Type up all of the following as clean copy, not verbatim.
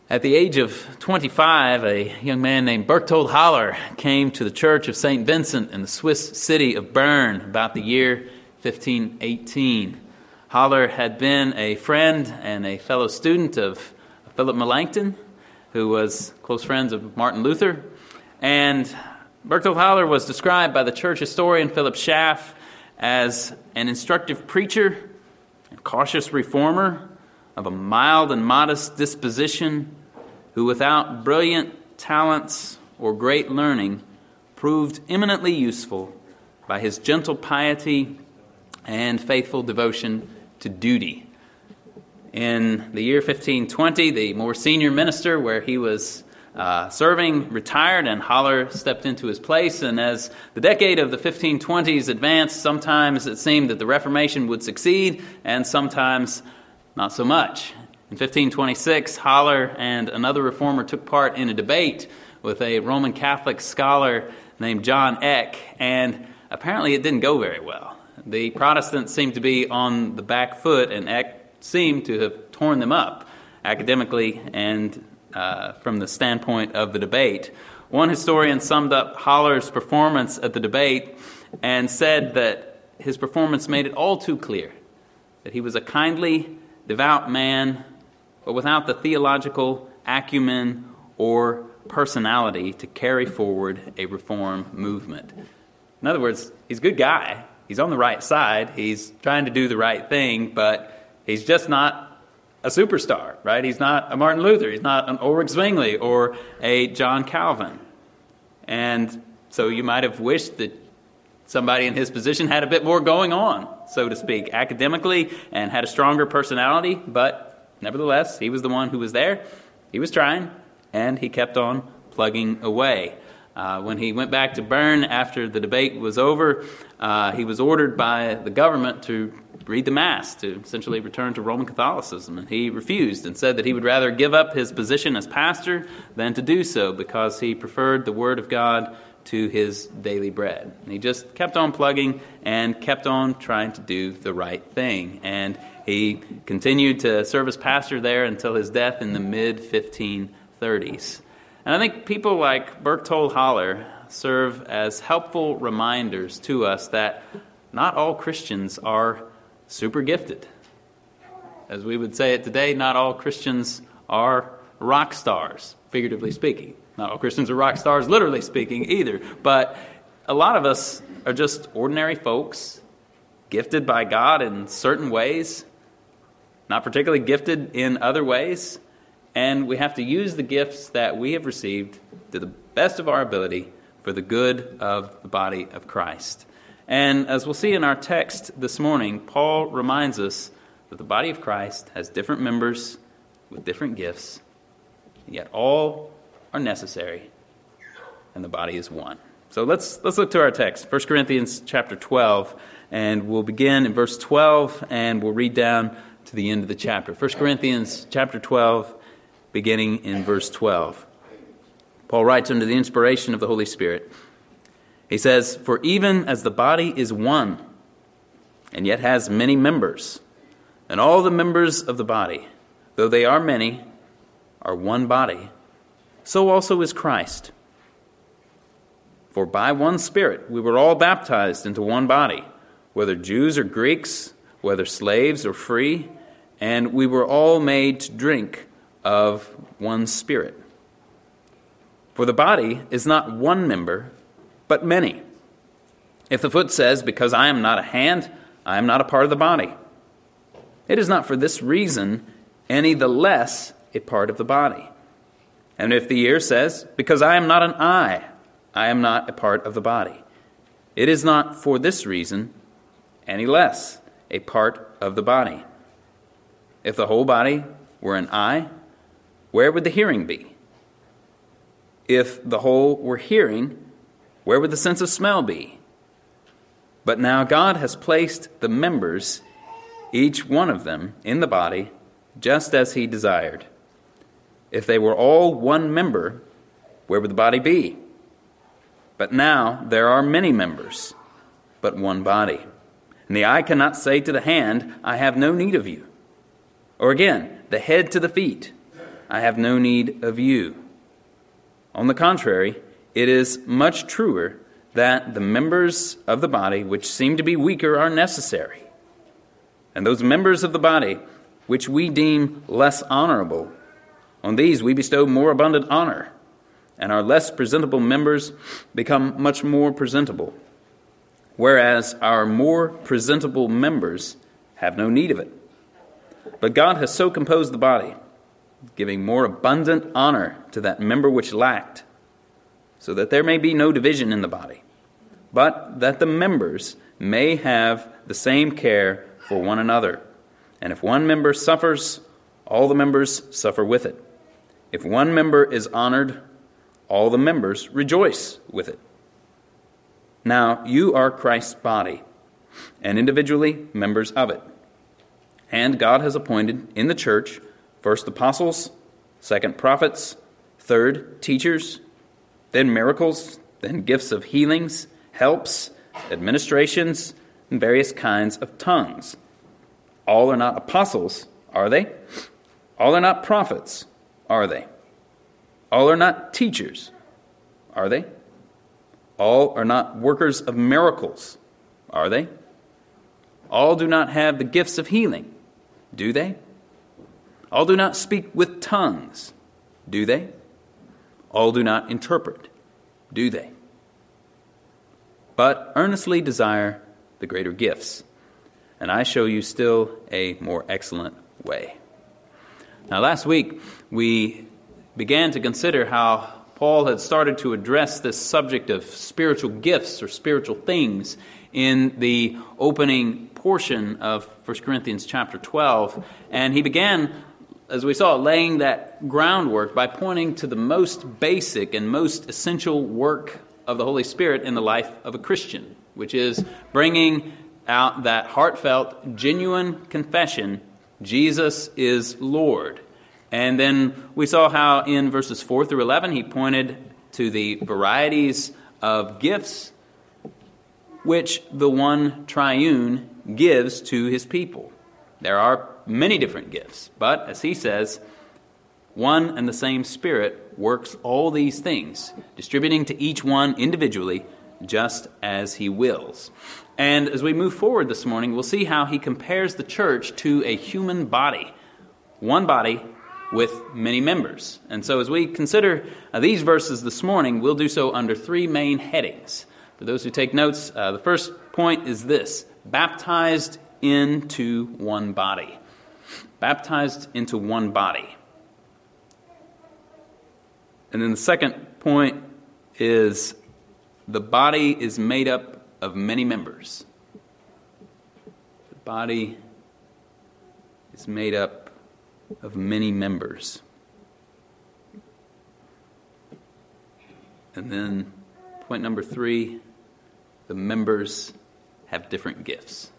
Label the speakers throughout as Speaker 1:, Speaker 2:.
Speaker 1: At the age of 25, a young man named Berchtold Haller came to the Church of St. Vincent in the Swiss city of Bern about the year 1518. Haller had been a friend and a fellow student of Philip Melanchthon, who was close friends of Martin Luther. And Berchtold Haller was described by the church historian Philip Schaff as an instructive preacher, a cautious reformer, of a mild and modest disposition, who without brilliant talents or great learning proved eminently useful by his gentle piety and faithful devotion to duty. In the year 1520, the more senior minister where he was serving retired, and Haller stepped into his place. And as the decade of the 1520s advanced, sometimes it seemed that the Reformation would succeed, and sometimes not so much. In 1526, Haller and another reformer took part in a debate with a Roman Catholic scholar named John Eck, and apparently it didn't go very well. The Protestants seemed to be on the back foot, and Eck seemed to have torn them up academically and from the standpoint of the debate. One historian summed up Haller's performance at the debate and said that his performance made it all too clear that he was a kindly, devout man, but without the theological acumen or personality to carry forward a reform movement. In other words, he's a good guy. He's on the right side. He's trying to do the right thing, but he's just not a superstar, right? He's not a Martin Luther. He's not an Ulrich Zwingli or a John Calvin. And so you might have wished that somebody in his position had a bit more going on, so to speak, academically, and had a stronger personality, but nevertheless, he was the one who was there. He was trying, and he kept on plugging away. When he went back to Bern after the debate was over, he was ordered by the government to read the Mass, to essentially return to Roman Catholicism. And he refused and said that he would rather give up his position as pastor than to do so because he preferred the Word of God to his daily bread. And he just kept on plugging and kept on trying to do the right thing. And he continued to serve as pastor there until his death in the mid-1530s. And I think people like Berchtold Haller serve as helpful reminders to us that not all Christians are super gifted. As we would say it today, not all Christians are rock stars, figuratively speaking. Not all Christians are rock stars, literally speaking, either. But a lot of us are just ordinary folks, gifted by God in certain ways, not particularly gifted in other ways, and we have to use the gifts that we have received to the best of our ability for the good of the body of Christ. And as we'll see in our text this morning, Paul reminds us that the body of Christ has different members with different gifts, yet all are necessary, and the body is one. So let's look to our text, 1 Corinthians chapter 12, and we'll begin in verse 12, and we'll read down to the end of the chapter. 1 Corinthians chapter 12, beginning in verse 12. Paul writes under the inspiration of the Holy Spirit. He says, "For even as the body is one, and yet has many members, and all the members of the body, though they are many, are one body, so also is Christ. For by one Spirit we were all baptized into one body, whether Jews or Greeks, whether slaves or free, and we were all made to drink of one Spirit. For the body is not one member, but many. If the foot says, 'Because I am not a hand, I am not a part of the body,' it is not for this reason any the less a part of the body. And if the ear says, 'Because I am not an eye, I am not a part of the body,' it is not for this reason any less a part of the body. If the whole body were an eye, where would the hearing be? If the whole were hearing, where would the sense of smell be? But now God has placed the members, each one of them, in the body, just as he desired. If they were all one member, where would the body be? But now there are many members, but one body. And the eye cannot say to the hand, 'I have no need of you.' Or again, the head to the feet, I have no need of you. On the contrary, it is much truer that the members of the body which seem to be weaker are necessary. And those members of the body which we deem less honorable, on these we bestow more abundant honor, and our less presentable members become much more presentable, whereas our more presentable members have no need of it. But God has so composed the body, giving more abundant honor to that member which lacked, so that there may be no division in the body, but that the members may have the same care for one another. And if one member suffers, all the members suffer with it. If one member is honored, all the members rejoice with it. Now you are Christ's body, and individually members of it. And God has appointed in the church first apostles, second prophets, third teachers, then miracles, then gifts of healings, helps, administrations, and various kinds of tongues. All are not apostles, are they? All are not prophets, are they? All are not teachers, are they? All are not workers of miracles, are they? All do not have the gifts of healing, do they? All do not speak with tongues, do they? All do not interpret, do they? But earnestly desire the greater gifts, and I show you still a more excellent way. Now, last week, we began to consider how Paul had started to address this subject of spiritual gifts or spiritual things in the opening portion of 1 Corinthians chapter 12. And he began, as we saw, laying that groundwork by pointing to the most basic and most essential work of the Holy Spirit in the life of a Christian, which is bringing out that heartfelt, genuine confession, Jesus is Lord. And then we saw how in verses 4 through 11 he pointed to the varieties of gifts which the one triune gives to his people. There are many different gifts, but as he says, one and the same Spirit works all these things, distributing to each one individually just as he wills. And as we move forward this morning, we'll see how he compares the church to a human body, one body with many members. And so as we consider these verses this morning, we'll do so under three main headings. For those who take notes, the first point is this: baptized into one body. Baptized into one body. And then the second point is the body is made up of many members. The body is made up of many members. And then point number 3, the members have different gifts.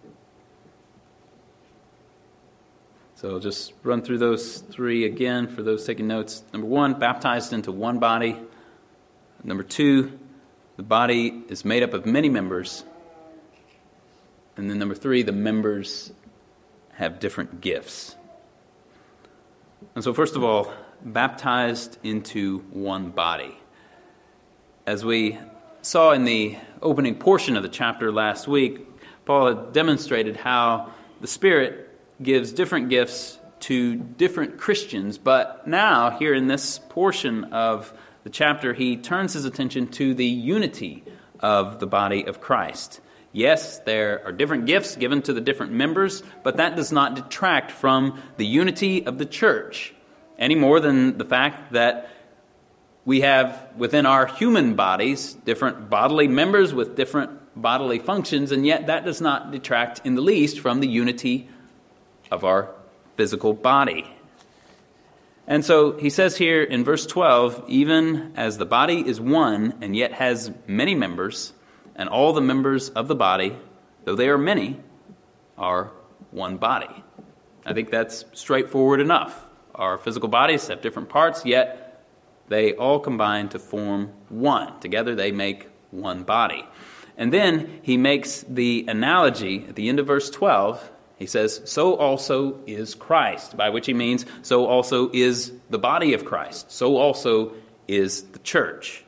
Speaker 1: So I'll just run through those 3 again for those taking notes. Number 1, baptized into one body. Number 2, the body is made up of many members. And then number 3, the members have different gifts. And so first of all, baptized into one body. As we saw in the opening portion of the chapter last week, Paul had demonstrated how the Spirit gives different gifts to different Christians, but now, here in this portion of the chapter, he turns his attention to the unity of the body of Christ. Yes, there are different gifts given to the different members, but that does not detract from the unity of the church, any more than the fact that we have within our human bodies different bodily members with different bodily functions, and yet that does not detract in the least from the unity of our physical body. And so he says here in verse 12, even as the body is one and yet has many members, and all the members of the body, though they are many, are one body. I think that's straightforward enough. Our physical bodies have different parts, yet they all combine to form one. Together they make one body. And then he makes the analogy at the end of verse 12. He says, so also is Christ, by which he means so also is the body of Christ. So also is the church.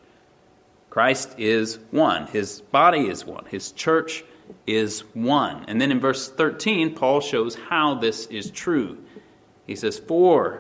Speaker 1: Christ is one. His body is one. His church is one. And then in verse 13, Paul shows how this is true. He says, for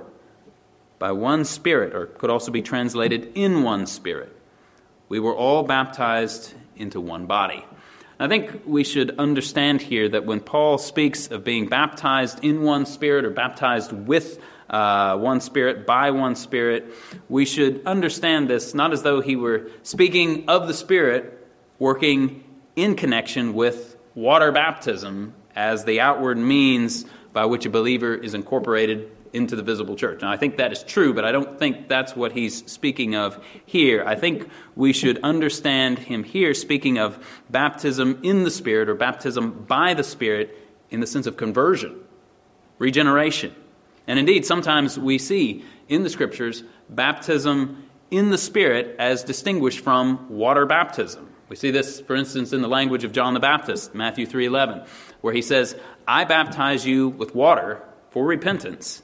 Speaker 1: by one Spirit, or could also be translated in one Spirit, we were all baptized into one body. I think we should understand here that when Paul speaks of being baptized in one Spirit or baptized with one Spirit, by one Spirit, we should understand this not as though he were speaking of the Spirit working in connection with water baptism as the outward means by which a believer is incorporated into the visible church. Now, I think that is true, but I don't think that's what he's speaking of here. I think we should understand him here speaking of baptism in the Spirit or baptism by the Spirit in the sense of conversion, regeneration. And indeed, sometimes we see in the Scriptures baptism in the Spirit as distinguished from water baptism. We see this, for instance, in the language of John the Baptist, Matthew 3:11, where he says, I baptize you with water for repentance.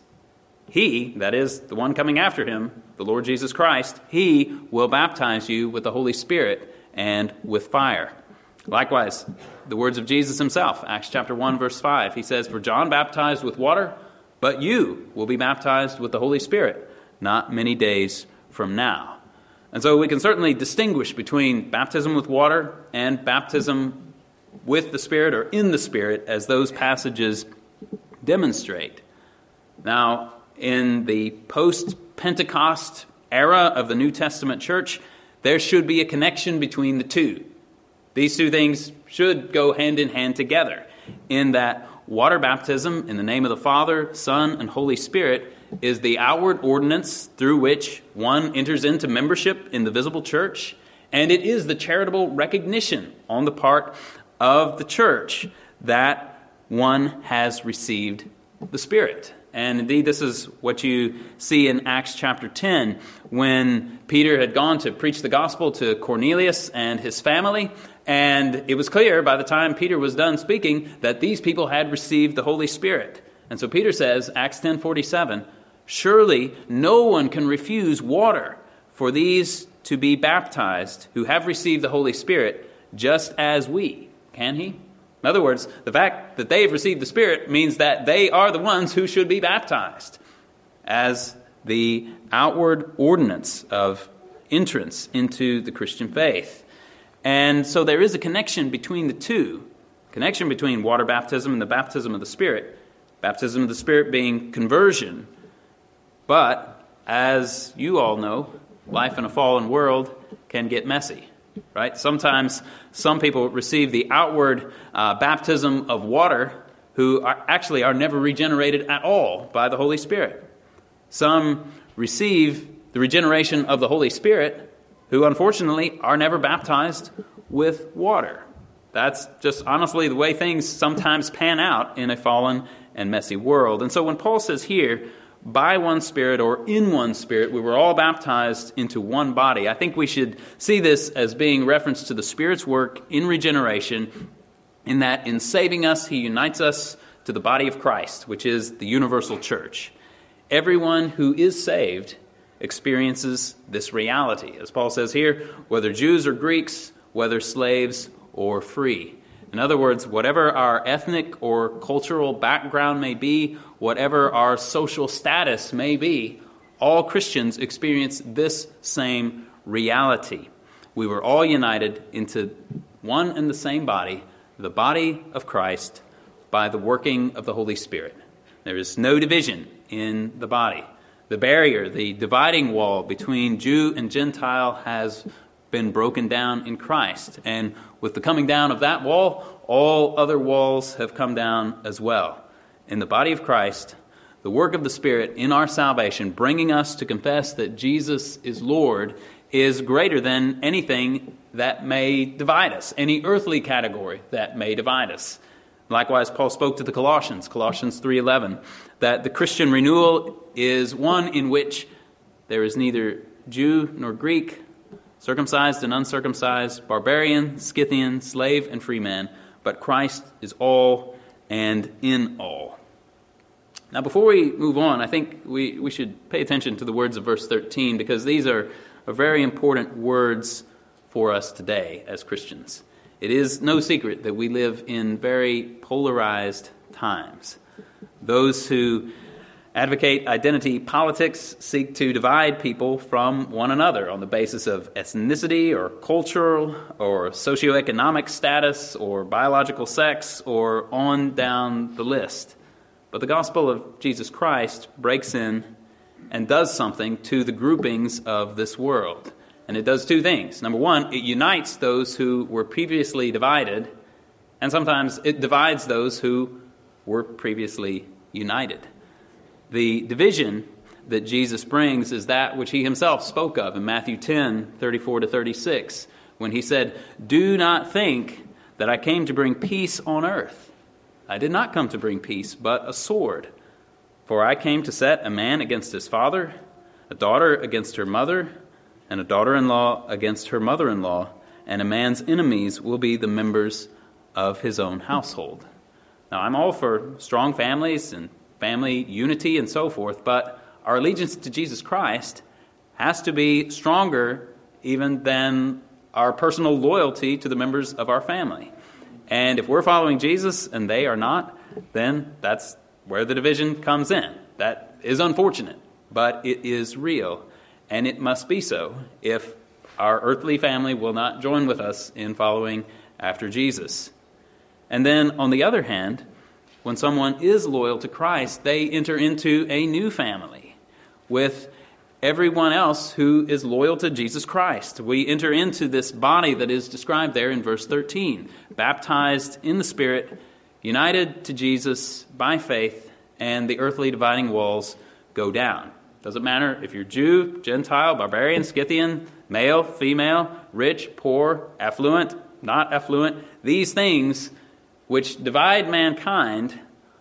Speaker 1: He, that is, the one coming after him, the Lord Jesus Christ, he will baptize you with the Holy Spirit and with fire. Likewise, the words of Jesus himself, Acts chapter 1, verse 5, he says, for John baptized with water, but you will be baptized with the Holy Spirit not many days from now. And so we can certainly distinguish between baptism with water and baptism with the Spirit or in the Spirit as those passages demonstrate. Now, in the post-Pentecost era of the New Testament church, there should be a connection between the two. These two things should go hand in hand together in that water baptism in the name of the Father, Son, and Holy Spirit is the outward ordinance through which one enters into membership in the visible church, and it is the charitable recognition on the part of the church that one has received the Spirit. And indeed, this is what you see in Acts chapter 10, when Peter had gone to preach the gospel to Cornelius and his family, and it was clear by the time Peter was done speaking that these people had received the Holy Spirit. And so Peter says, Acts 10:47, surely no one can refuse water for these to be baptized who have received the Holy Spirit, just as we. Can he? In other words, the fact that they have received the Spirit means that they are the ones who should be baptized as the outward ordinance of entrance into the Christian faith. And so there is a connection between the two, connection between water baptism and the baptism of the Spirit. Baptism of the Spirit being conversion. But, as you all know, life in a fallen world can get messy. Right? Sometimes some people receive the outward baptism of water who are never regenerated at all by the Holy Spirit. Some receive the regeneration of the Holy Spirit who unfortunately are never baptized with water. That's just honestly the way things sometimes pan out in a fallen and messy world. And so when Paul says here, by one Spirit or in one Spirit, we were all baptized into one body, I think we should see this as being reference to the Spirit's work in regeneration, in that in saving us, he unites us to the body of Christ, which is the universal church. Everyone who is saved experiences this reality. As Paul says here, whether Jews or Greeks, whether slaves or free. In other words, whatever our ethnic or cultural background may be, whatever our social status may be, all Christians experience this same reality. We were all united into one and the same body, the body of Christ, by the working of the Holy Spirit. There is no division in the body. The barrier, the dividing wall between Jew and Gentile has been broken down in Christ. And with the coming down of that wall, all other walls have come down as well. In the body of Christ, the work of the Spirit in our salvation, bringing us to confess that Jesus is Lord, is greater than anything that may divide us, any earthly category that may divide us. Likewise, Paul spoke to the Colossians, Colossians 3:11, that the Christian renewal is one in which there is neither Jew nor Greek, circumcised and uncircumcised, barbarian, Scythian, slave and free man, but Christ is all and in all. Now, before we move on, I think we should pay attention to the words of verse 13, because these are very important words for us today as Christians. It is no secret that we live in very polarized times. Those who advocate identity politics seek to divide people from one another on the basis of ethnicity or cultural or socioeconomic status or biological sex or on down the list. But the gospel of Jesus Christ breaks in and does something to the groupings of this world. And it does two things. Number one, it unites those who were previously divided, and sometimes it divides those who were previously united. The division that Jesus brings is that which he himself spoke of in Matthew 10:34-36, when he said, "Do not think that I came to bring peace on earth. I did not come to bring peace, but a sword. For I came to set a man against his father, a daughter against her mother, and a daughter-in-law against her mother-in-law, and a man's enemies will be the members of his own household." Now, I'm all for strong families and family unity and so forth, but our allegiance to Jesus Christ has to be stronger even than our personal loyalty to the members of our family. And if we're following Jesus and they are not, then that's where the division comes in. That is unfortunate, but it is real, and it must be so if our earthly family will not join with us in following after Jesus. And then, on the other hand, when someone is loyal to Christ, they enter into a new family with everyone else who is loyal to Jesus Christ. We enter into this body that is described there in verse 13, baptized in the Spirit, united to Jesus by faith, and the earthly dividing walls go down. Doesn't matter if you're Jew, Gentile, barbarian, Scythian, male, female, rich, poor, affluent, not affluent. These things which divide mankind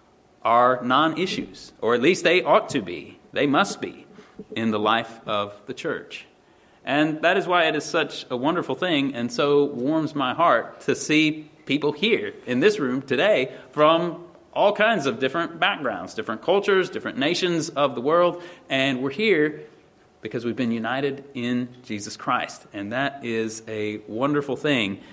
Speaker 1: are non-issues, or at least they ought to be. They must be in the life of the church. And that is why it is such a wonderful thing and so warms my heart to see people here in this room today from all kinds of different backgrounds, different cultures, different nations of the world, and we're here because we've been united in Jesus Christ. And that is a wonderful thing,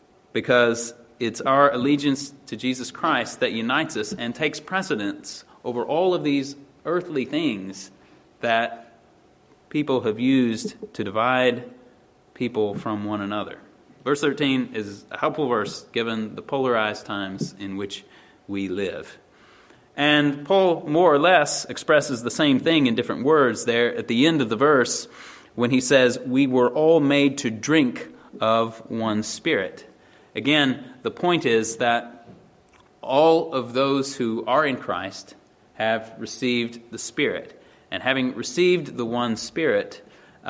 Speaker 1: because it's our allegiance to Jesus Christ that unites us and takes precedence over all of these earthly things that people have used to divide people from one another. Verse 13 is a helpful verse given the polarized times in which we live. And Paul more or less expresses the same thing in different words there at the end of the verse when he says, "We were all made to drink of one Spirit." Again, the point is that all of those who are in Christ have received the Spirit. And having received the one Spirit,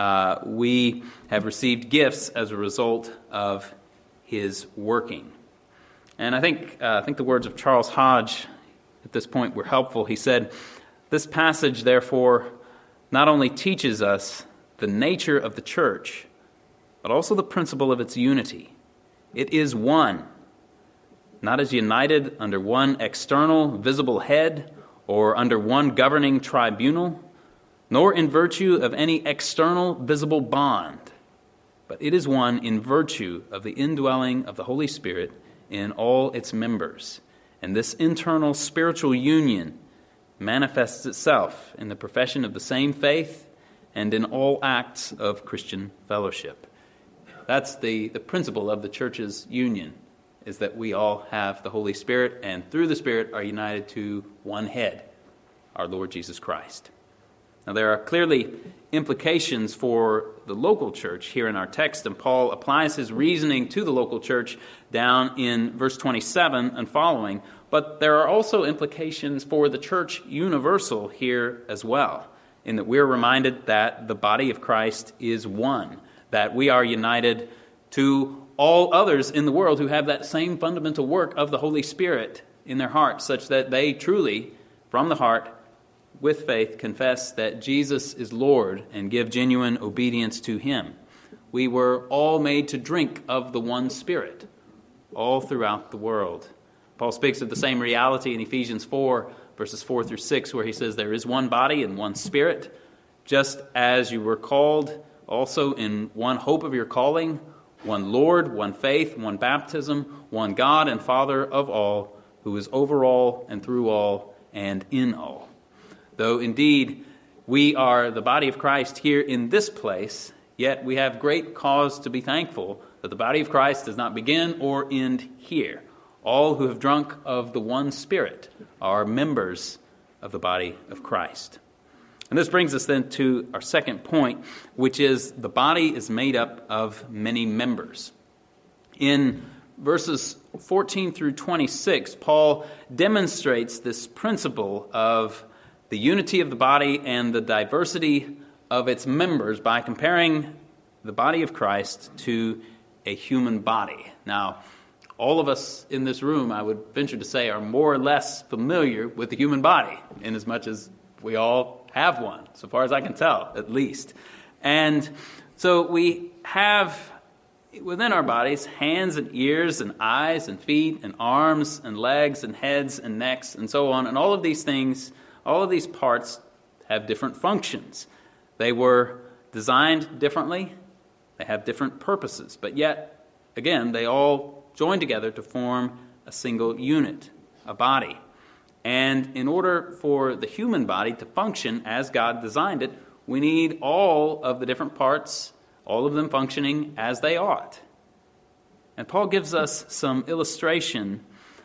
Speaker 1: we have received gifts as a result of his working. And I think the words of Charles Hodge at this point were helpful. He said, "This passage, therefore, not only teaches us the nature of the church, but also the principle of its unity. It is one, not as united under one external visible head or under one governing tribunal, nor in virtue of any external visible bond, but it is one in virtue of the indwelling of the Holy Spirit in all its members. And this internal spiritual union manifests itself in the profession of the same faith and in all acts of Christian fellowship." That's the principle of the church's union, is that we all have the Holy Spirit and through the Spirit are united to one head, our Lord Jesus Christ. Now, there are clearly implications for the local church here in our text, and Paul applies his reasoning to the local church down in verse 27 and following, but there are also implications for the church universal here as well, in that we're reminded that the body of Christ is one, that we are united to all others in the world who have that same fundamental work of the Holy Spirit in their hearts, such that they truly, from the heart, with faith, confess that Jesus is Lord and give genuine obedience to him. We were all made to drink of the one Spirit all throughout the world. Paul speaks of the same reality in Ephesians 4, verses 4 through 6, where he says, there is one body and one Spirit, just as you were called also in one hope of your calling, one Lord, one faith, one baptism, one God and Father of all, who is over all and through all and in all. Though indeed we are the body of Christ here in this place, yet we have great cause to be thankful that the body of Christ does not begin or end here. All who have drunk of the one Spirit are members of the body of Christ. And this brings us then to our second point, which is the body is made up of many members. In verses 14 through 26, Paul demonstrates this principle of the unity of the body and the diversity of its members by comparing the body of Christ to a human body. Now, all of us in this room, I would venture to say, are more or less familiar with the human body, inasmuch as we all have one, so far as I can tell, at least. And so we have within our bodies hands and ears and eyes and feet and arms and legs and heads and necks and so on. And all of these things, all of these parts have different functions. They were designed differently. They have different purposes. But yet, again, they all join together to form a single unit, a body. And in order for the human body to function as God designed it, we need all of the different parts, all of them functioning as they ought. And Paul gives us some illustration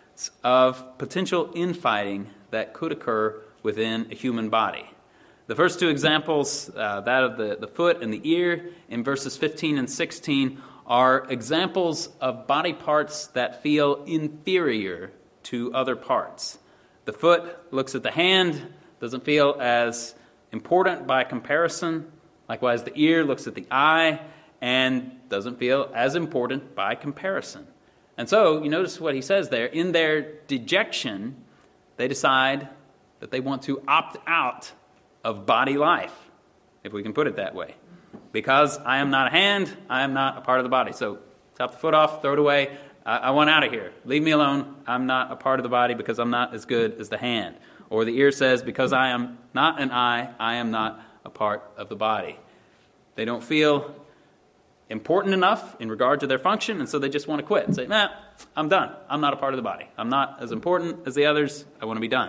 Speaker 1: of potential infighting that could occur within a human body. The first two examples, that of the foot and the ear, in verses 15 and 16, are examples of body parts that feel inferior to other parts. The foot looks at the hand, doesn't feel as important by comparison. Likewise, the ear looks at the eye and doesn't feel as important by comparison. And so, you notice what he says there. In their dejection, they decide that they want to opt out of body life, if we can put it that way. Because I am not a hand, I am not a part of the body. So chop the foot off, throw it away. I want out of here. Leave me alone. I'm not a part of the body because I'm not as good as the hand. Or the ear says, because I am not an eye, I am not a part of the body. They don't feel important enough in regard to their function, and so they just want to quit and say, I'm done. I'm not a part of the body. I'm not as important as the others. I want to be done.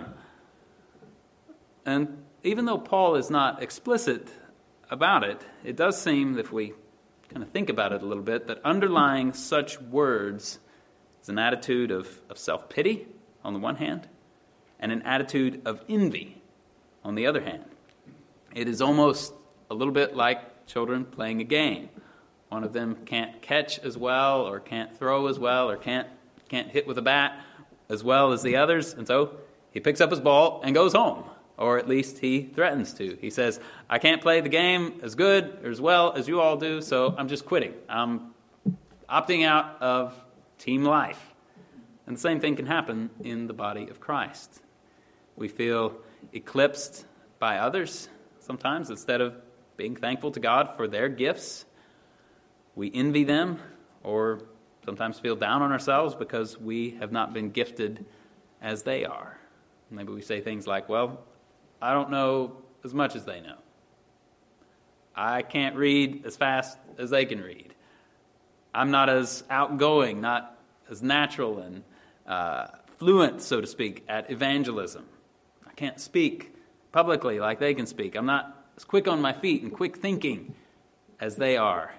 Speaker 1: And even though Paul is not explicit about it, it does seem, if we kind of think about it a little bit, that underlying such words is an attitude of self-pity on the one hand, and an attitude of envy on the other hand. It is almost a little bit like children playing a game. One of them can't catch as well, or can't throw as well, or can't hit with a bat as well as the others, and so he picks up his ball and goes home. Or at least he threatens to. He says, I can't play the game as good or as well as you all do, so I'm just quitting. I'm opting out of team life. And the same thing can happen in the body of Christ. We feel eclipsed by others sometimes. Instead of being thankful to God for their gifts, we envy them, or sometimes feel down on ourselves because we have not been gifted as they are. Maybe we say things like, well, I don't know as much as they know. I can't read as fast as they can read. I'm not as outgoing, not as natural and fluent, so to speak, at evangelism. I can't speak publicly like they can speak. I'm not as quick on my feet and quick thinking as they are.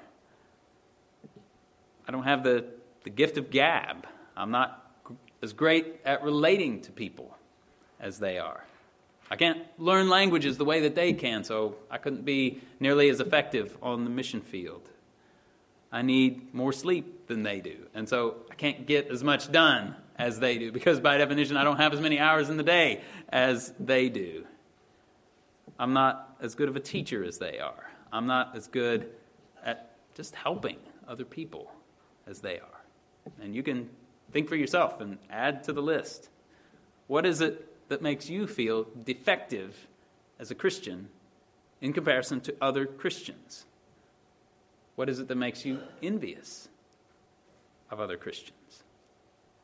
Speaker 1: I don't have the gift of gab. I'm not as great at relating to people as they are. I can't learn languages the way that they can, so I couldn't be nearly as effective on the mission field. I need more sleep than they do, and so I can't get as much done as they do, because by definition I don't have as many hours in the day as they do. I'm not as good of a teacher as they are. I'm not as good at just helping other people as they are. And you can think for yourself and add to the list. What is it that makes you feel defective as a Christian in comparison to other Christians? What is it that makes you envious of other Christians?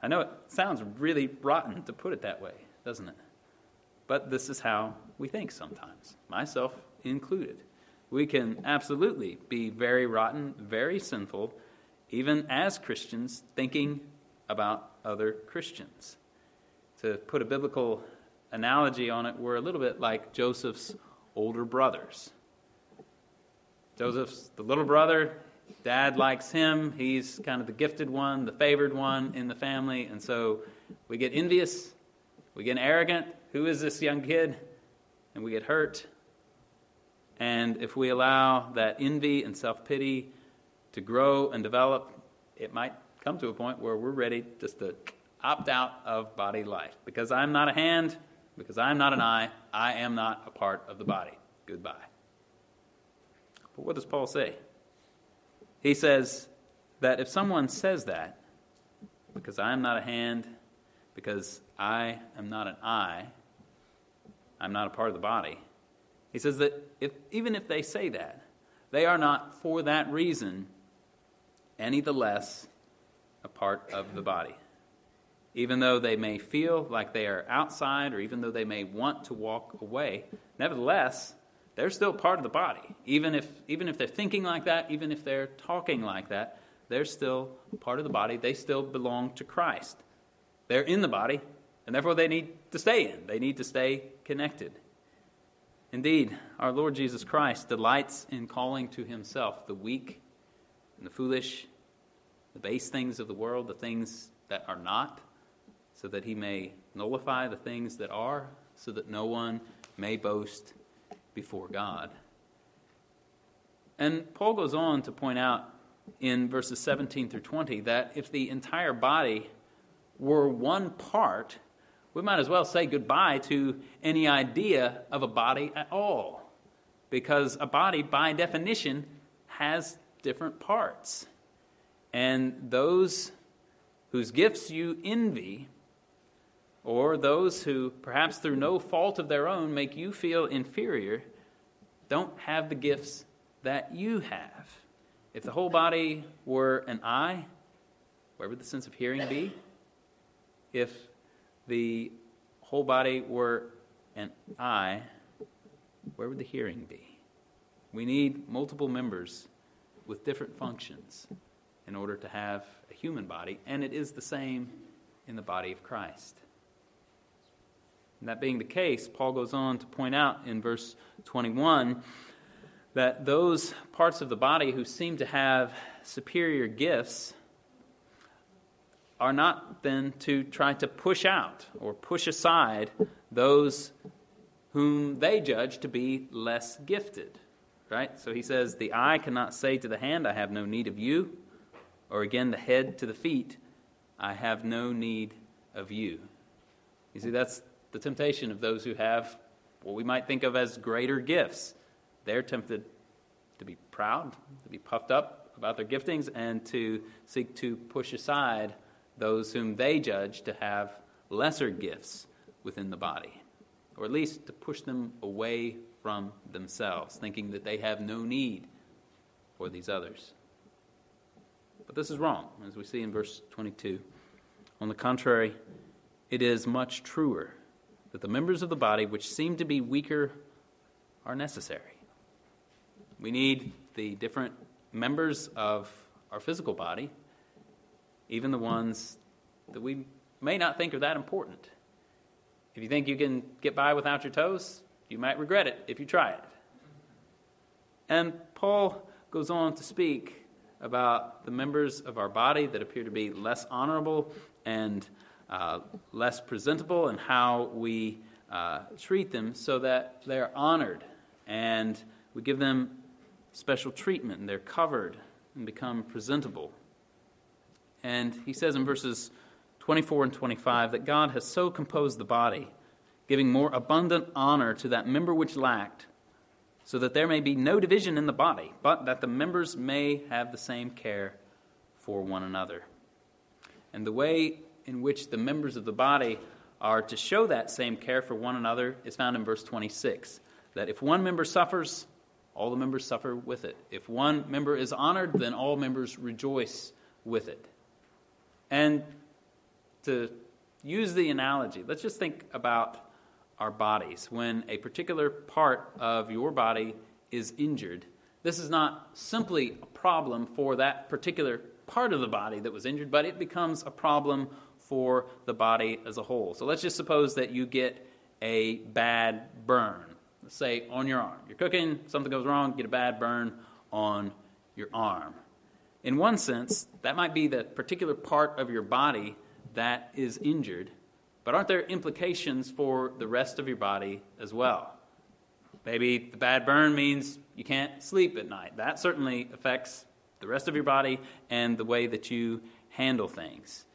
Speaker 1: I know it sounds really rotten to put it that way, doesn't it? But this is how we think sometimes, myself included. We can absolutely be very rotten, very sinful, even as Christians, thinking about other Christians. To put a biblical analogy on it, we're a little bit like Joseph's older brothers. Joseph's the little brother. Dad likes him. He's kind of the gifted one, the favored one in the family. And so we get envious. We get arrogant. Who is this young kid? And we get hurt. And if we allow that envy and self-pity to grow and develop, it might come to a point where we're ready just to opt out of body life. Because I'm not a hand, because I'm not an eye, I am not a part of the body. Goodbye. But what does Paul say? He says that if someone says that, because I am not a hand, because I am not an eye, I'm not a part of the body, he says that even if they say that, they are not for that reason any the less a part of the body. Even though they may feel like they are outside, or even though they may want to walk away, nevertheless, they're still part of the body. Even if they're thinking like that, even if they're talking like that, they're still part of the body. They still belong to Christ. They're in the body, and therefore they need to stay in. They need to stay connected. Indeed, our Lord Jesus Christ delights in calling to himself the weak and the foolish, the base things of the world, the things that are not, so that he may nullify the things that are, so that no one may boast before God. And Paul goes on to point out in verses 17 through 20 that if the entire body were one part, we might as well say goodbye to any idea of a body at all. Because a body, by definition, has different parts. And those whose gifts you envy, or those who, perhaps through no fault of their own, make you feel inferior, don't have the gifts that you have. If the whole body were an eye, where would the sense of hearing be? If the whole body were an eye, where would the hearing be? We need multiple members with different functions in order to have a human body, and it is the same in the body of Christ. And that being the case, Paul goes on to point out in verse 21 that those parts of the body who seem to have superior gifts are not then to try to push out or push aside those whom they judge to be less gifted. Right? So he says, the eye cannot say to the hand, I have no need of you. Or again, the head to the feet, I have no need of you. You see, that's the temptation of those who have what we might think of as greater gifts. They're tempted to be proud, to be puffed up about their giftings, and to seek to push aside those whom they judge to have lesser gifts within the body, or at least to push them away from themselves, thinking that they have no need for these others. But this is wrong, as we see in verse 22. On the contrary, it is much truer that the members of the body which seem to be weaker are necessary. We need the different members of our physical body, even the ones that we may not think are that important. If you think you can get by without your toes, you might regret it if you try it. And Paul goes on to speak about the members of our body that appear to be less honorable and less presentable, and how we treat them so that they're honored and we give them special treatment and they're covered and become presentable. And he says in verses 24 and 25 that God has so composed the body, giving more abundant honor to that member which lacked, so that there may be no division in the body, but that the members may have the same care for one another. And the way in which the members of the body are to show that same care for one another is found in verse 26, that if one member suffers, all the members suffer with it. If one member is honored, then all members rejoice with it. And to use the analogy, let's just think about our bodies. When a particular part of your body is injured, this is not simply a problem for that particular part of the body that was injured, but it becomes a problem for the body as a whole. So let's just suppose that you get a bad burn, let's say on your arm. You're cooking, something goes wrong, get a bad burn on your arm. In one sense, that might be the particular part of your body that is injured, but aren't there implications for the rest of your body as well? Maybe the bad burn means you can't sleep at night. That certainly affects the rest of your body and the way that you handle things.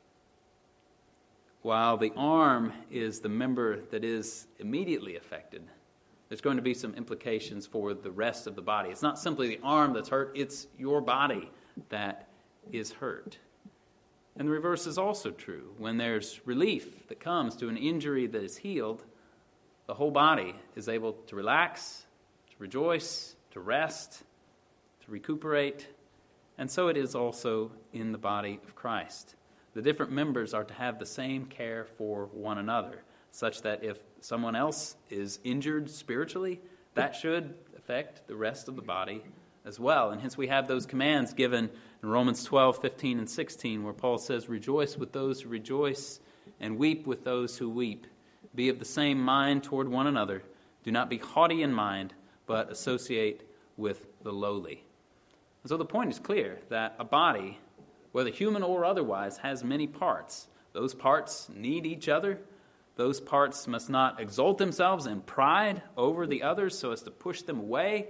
Speaker 1: While the arm is the member that is immediately affected, there's going to be some implications for the rest of the body. It's not simply the arm that's hurt, it's your body that is hurt. And the reverse is also true. When there's relief that comes to an injury that is healed, the whole body is able to relax, to rejoice, to rest, to recuperate. And so it is also in the body of Christ. The different members are to have the same care for one another, such that if someone else is injured spiritually, that should affect the rest of the body as well. And hence we have those commands given in Romans 12, 15, and 16, where Paul says, "Rejoice with those who rejoice, and weep with those who weep. Be of the same mind toward one another. Do not be haughty in mind, but associate with the lowly." And so the point is clear, that a body, whether human or otherwise, has many parts. Those parts need each other. Those parts must not exalt themselves in pride over the others so as to push them away,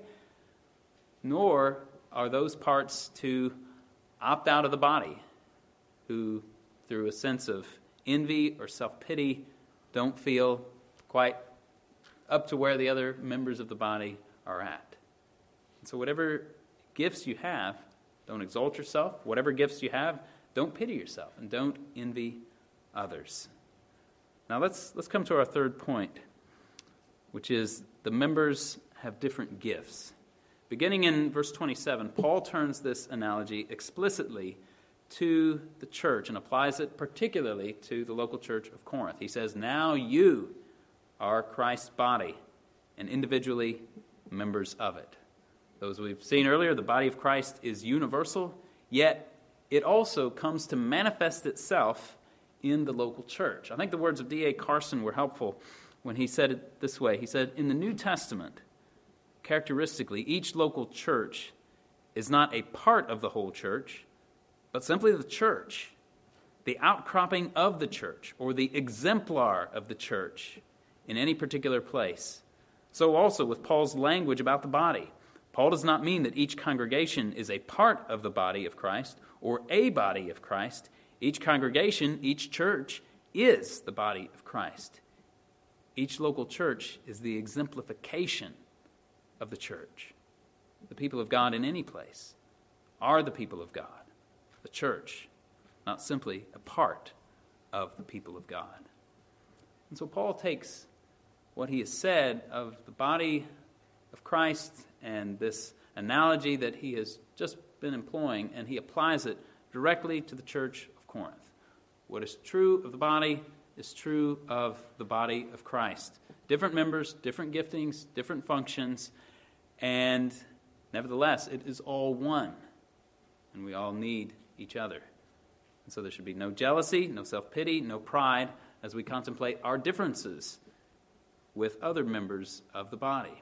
Speaker 1: nor are those parts to opt out of the body, who, through a sense of envy or self-pity, don't feel quite up to where the other members of the body are at. And so whatever gifts you have, don't exalt yourself. Whatever gifts you have, don't pity yourself and don't envy others. Now let's come to our third point, which is the members have different gifts. Beginning in verse 27, Paul turns this analogy explicitly to the church and applies it particularly to the local church of Corinth. He says, "Now you are Christ's body and individually members of it." Those we've seen earlier, the body of Christ is universal, yet it also comes to manifest itself in the local church. I think the words of D.A. Carson were helpful when he said it this way. He said, "In the New Testament, characteristically, each local church is not a part of the whole church, but simply the church, the outcropping of the church, or the exemplar of the church in any particular place." So also with Paul's language about the body. Paul does not mean that each congregation is a part of the body of Christ or a body of Christ. Each congregation, each church, is the body of Christ. Each local church is the exemplification of the church. The people of God in any place are the people of God, the church, not simply a part of the people of God. And so Paul takes what he has said of the body of Christ and this analogy that he has just been employing, and he applies it directly to the church of Corinth. What is true of the body is true of the body of Christ. Different members, different giftings, different functions, and nevertheless, it is all one, and we all need each other. And so there should be no jealousy, no self-pity, no pride as we contemplate our differences with other members of the body.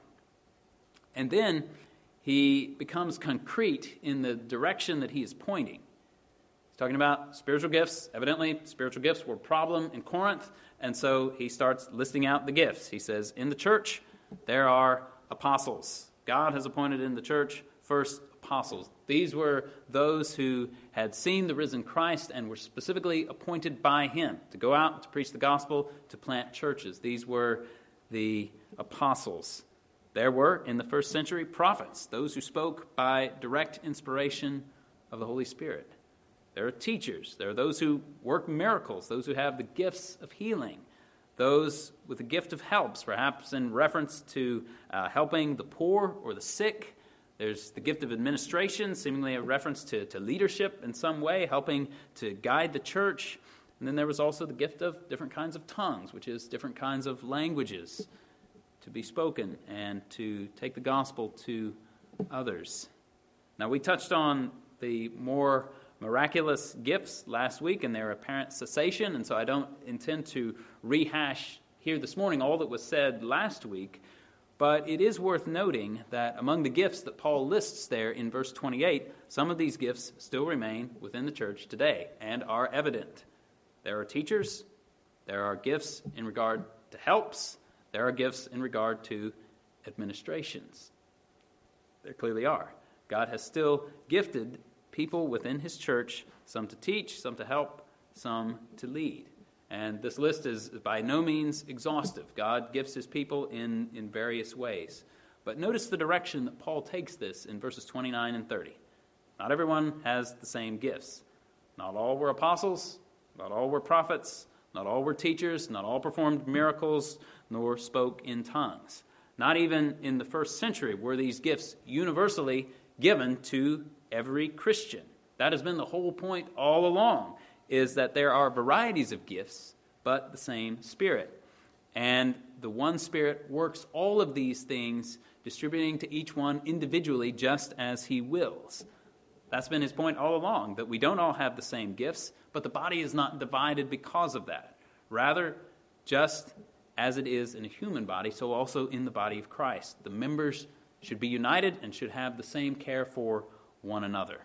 Speaker 1: And then he becomes concrete in the direction that he is pointing. He's talking about spiritual gifts. Evidently, spiritual gifts were a problem in Corinth, and so he starts listing out the gifts. He says, in the church, there are apostles. God has appointed in the church first apostles. These were those who had seen the risen Christ and were specifically appointed by him to go out, to preach the gospel, to plant churches. These were the apostles. There were, in the first century, prophets, those who spoke by direct inspiration of the Holy Spirit. There are teachers. There are those who work miracles, those who have the gifts of healing, those with the gift of helps, perhaps in reference to helping the poor or the sick. There's the gift of administration, seemingly a reference to leadership in some way, helping to guide the church. And then there was also the gift of different kinds of tongues, which is different kinds of languages to be spoken and to take the gospel to others. Now, we touched on the more miraculous gifts last week and their apparent cessation, and so I don't intend to rehash here this morning all that was said last week, but it is worth noting that among the gifts that Paul lists there in verse 28, some of these gifts still remain within the church today and are evident. There are teachers, there are gifts in regard to helps, there are gifts in regard to administrations. There clearly are. God has still gifted people within his church, some to teach, some to help, some to lead. And this list is by no means exhaustive. God gifts his people in various ways. But notice the direction that Paul takes this in verses 29 and 30. Not everyone has the same gifts. Not all were apostles, not all were prophets, not all were teachers, not all performed miracles, nor spoke in tongues. Not even in the first century were these gifts universally given to every Christian. That has been the whole point all along, is that there are varieties of gifts, but the same Spirit. And the one Spirit works all of these things, distributing to each one individually just as he wills. That's been his point all along, that we don't all have the same gifts, but the body is not divided because of that. Rather, just as it is in a human body, so also in the body of Christ. The members should be united and should have the same care for one another.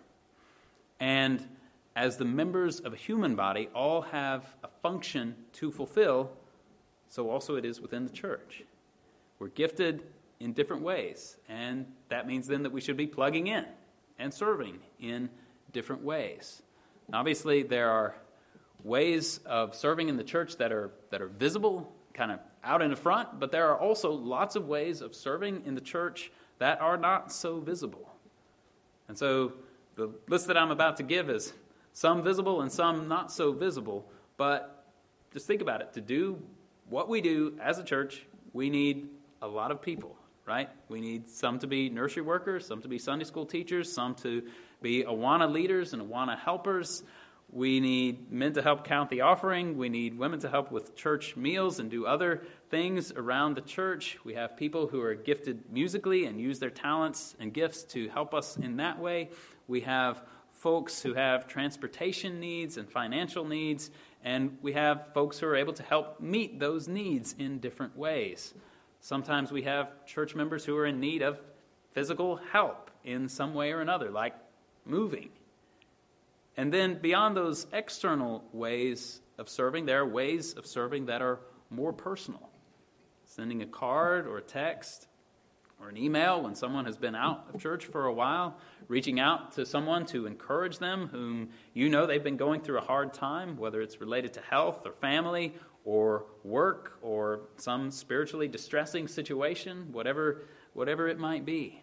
Speaker 1: And as the members of a human body all have a function to fulfill, so also it is within the church. We're gifted in different ways, and that means then that we should be plugging in and serving in different ways. Obviously, there are ways of serving in the church that are visible, kind of out in the front, but there are also lots of ways of serving in the church that are not so visible. And so the list that I'm about to give is some visible and some not so visible, but just think about it. To do what we do as a church, we need a lot of people, right? We need some to be nursery workers, some to be Sunday school teachers, some to be Awana leaders and Awana helpers. We need men to help count the offering. We need women to help with church meals and do other things around the church. We have people who are gifted musically and use their talents and gifts to help us in that way. We have folks who have transportation needs and financial needs, and we have folks who are able to help meet those needs in different ways. Sometimes we have church members who are in need of physical help in some way or another, like moving. And then beyond those external ways of serving, there are ways of serving that are more personal. Sending a card or a text or an email when someone has been out of church for a while, reaching out to someone to encourage them whom you know they've been going through a hard time, whether it's related to health or family or work or some spiritually distressing situation, whatever it might be.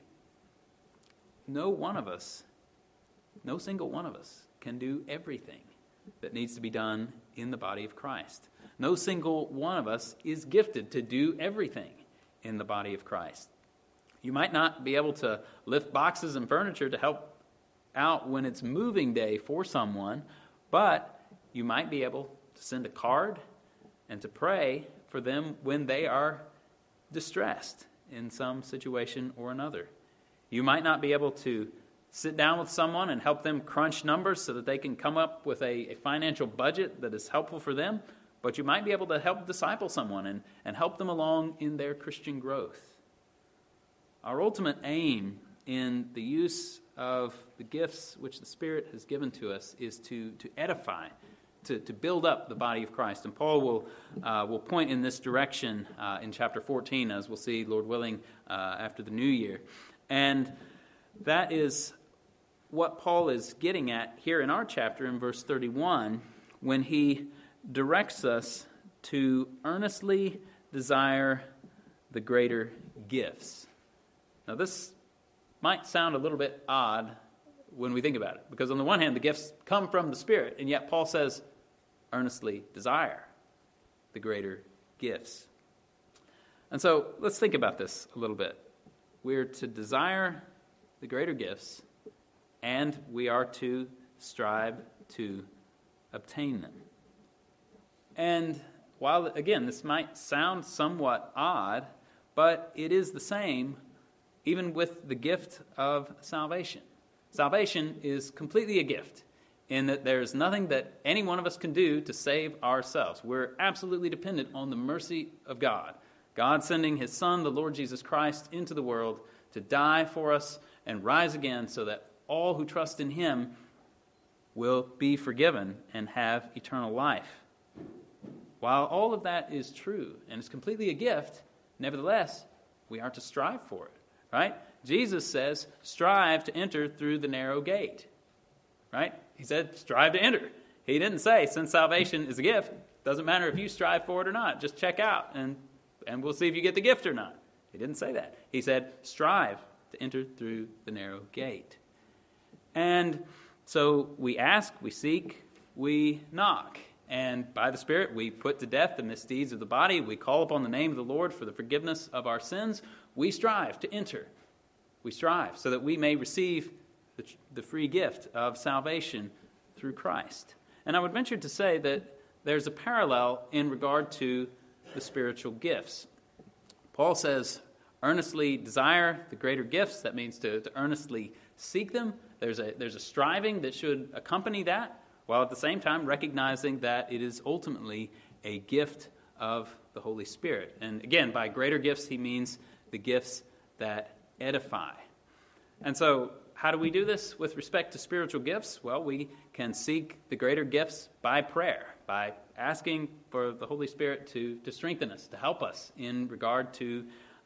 Speaker 1: No single one of us can do everything that needs to be done in the body of Christ. No single one of us is gifted to do everything in the body of Christ. You might not be able to lift boxes and furniture to help out when it's moving day for someone, but you might be able to send a card and to pray for them when they are distressed in some situation or another. You might not be able to sit down with someone and help them crunch numbers so that they can come up with a financial budget that is helpful for them, but you might be able to help disciple someone and help them along in their Christian growth. Our ultimate aim in the use of the gifts which the Spirit has given to us is to edify, to build up the body of Christ. And Paul will point in this direction in chapter 14, as we'll see, Lord willing, after the new year. And that is what Paul is getting at here in our chapter in verse 31 when he directs us to earnestly desire the greater gifts. Now this might sound a little bit odd when we think about it, because on the one hand the gifts come from the Spirit, and yet Paul says earnestly desire the greater gifts. And so let's think about this a little bit. We're to desire the greater gifts, and we are to strive to obtain them. And while, again, this might sound somewhat odd, but it is the same even with the gift of salvation. Salvation is completely a gift in that there is nothing that any one of us can do to save ourselves. We're absolutely dependent on the mercy of God. God sending his Son, the Lord Jesus Christ, into the world to die for us and rise again so that all who trust in him will be forgiven and have eternal life. While all of that is true and is completely a gift, nevertheless, we are to strive for it, right? Jesus says, strive to enter through the narrow gate, right? He said, strive to enter. He didn't say, since salvation is a gift, doesn't matter if you strive for it or not. Just check out and we'll see if you get the gift or not. He didn't say that. He said, strive to enter through the narrow gate. And so we ask, we seek, we knock. And by the Spirit, we put to death the misdeeds of the body. We call upon the name of the Lord for the forgiveness of our sins. We strive to enter. We strive so that we may receive the free gift of salvation through Christ. And I would venture to say that there's a parallel in regard to the spiritual gifts. Paul says, earnestly desire the greater gifts. That means to earnestly seek them. There's a striving that should accompany that, while at the same time recognizing that it is ultimately a gift of the Holy Spirit. And again, by greater gifts, he means the gifts that edify. And so, how do we do this with respect to spiritual gifts? Well, we can seek the greater gifts by prayer, by asking for the Holy Spirit to strengthen us, to help us in regard to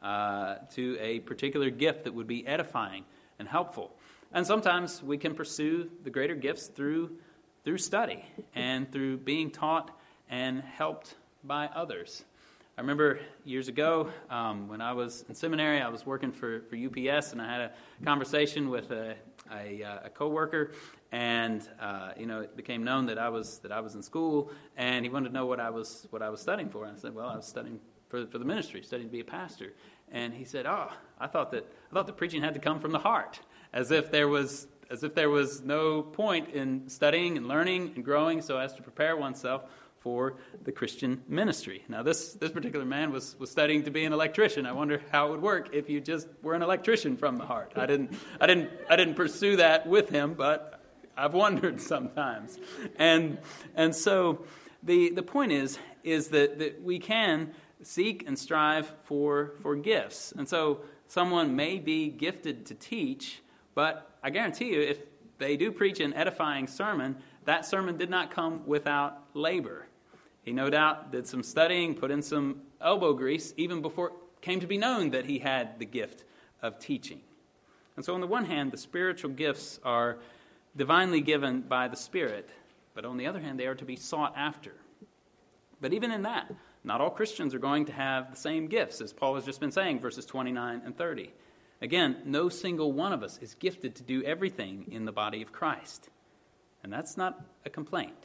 Speaker 1: a particular gift that would be edifying and helpful. And sometimes we can pursue the greater gifts through study and through being taught and helped by others. I remember years ago when I was in seminary, I was working for UPS, and I had a conversation with a coworker, and it became known that I was in school, and he wanted to know what I was studying for. And I said, well, I was studying for the ministry, studying to be a pastor. And he said, I thought that preaching had to come from the heart, as if there was no point in studying and learning and growing so as to prepare oneself for the Christian ministry. Now, this particular man was studying to be an electrician. I wonder how it would work if you just were an electrician from the heart. I didn't pursue that with him, but I've wondered sometimes. And so the point is that we can seek and strive for gifts. And so someone may be gifted to teach, but I guarantee you, if they do preach an edifying sermon, that sermon did not come without labor. He no doubt did some studying, put in some elbow grease, even before it came to be known that he had the gift of teaching. And so on the one hand, the spiritual gifts are divinely given by the Spirit, but on the other hand, they are to be sought after. But even in that, not all Christians are going to have the same gifts, as Paul has just been saying, verses 29 and 30. Again, no single one of us is gifted to do everything in the body of Christ. And that's not a complaint.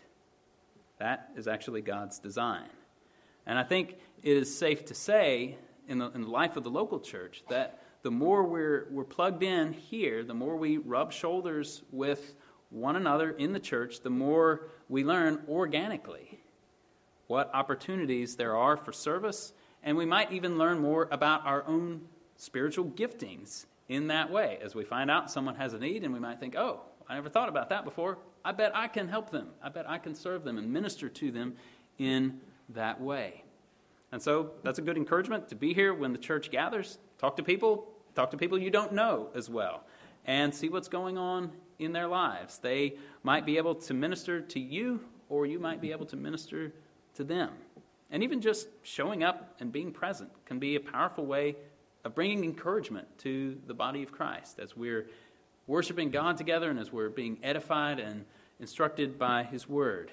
Speaker 1: That is actually God's design. And I think it is safe to say in the life of the local church that the more we're plugged in here, the more we rub shoulders with one another in the church, the more we learn organically what opportunities there are for service, and we might even learn more about our own spiritual giftings in that way. As we find out someone has a need, and we might think, oh, I never thought about that before. I bet I can help them. I bet I can serve them and minister to them in that way. And so that's a good encouragement to be here when the church gathers. Talk to people you don't know as well, and see what's going on in their lives. They might be able to minister to you, or you might be able to minister to them. And even just showing up and being present can be a powerful way of bringing encouragement to the body of Christ as we're worshiping God together and as we're being edified and instructed by His Word.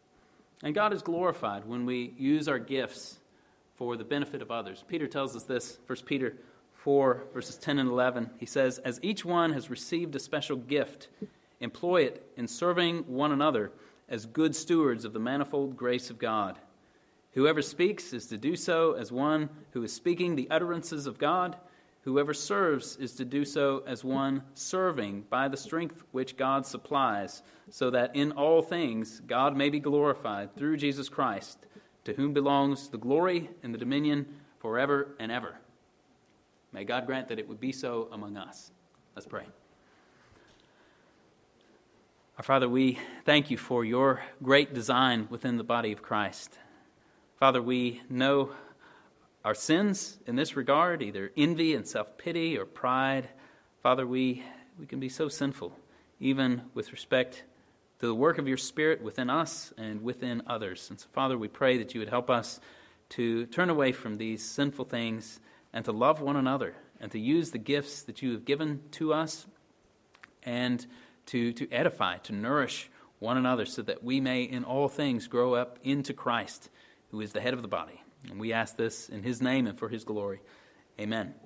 Speaker 1: And God is glorified when we use our gifts for the benefit of others. Peter tells us this, 1 Peter 4, verses 10 and 11. He says, as each one has received a special gift, employ it in serving one another as good stewards of the manifold grace of God. Whoever speaks is to do so as one who is speaking the utterances of God. Whoever serves is to do so as one serving by the strength which God supplies, so that in all things God may be glorified through Jesus Christ, to whom belongs the glory and the dominion forever and ever. May God grant that it would be so among us. Let's pray. Our Father, we thank you for your great design within the body of Christ. Father, we know our sins in this regard, either envy and self-pity or pride. Father, we can be so sinful, even with respect to the work of your Spirit within us and within others. And so, Father, we pray that you would help us to turn away from these sinful things and to love one another and to use the gifts that you have given to us and to edify, to nourish one another so that we may in all things grow up into Christ, who is the head of the body. And we ask this in his name and for his glory. Amen.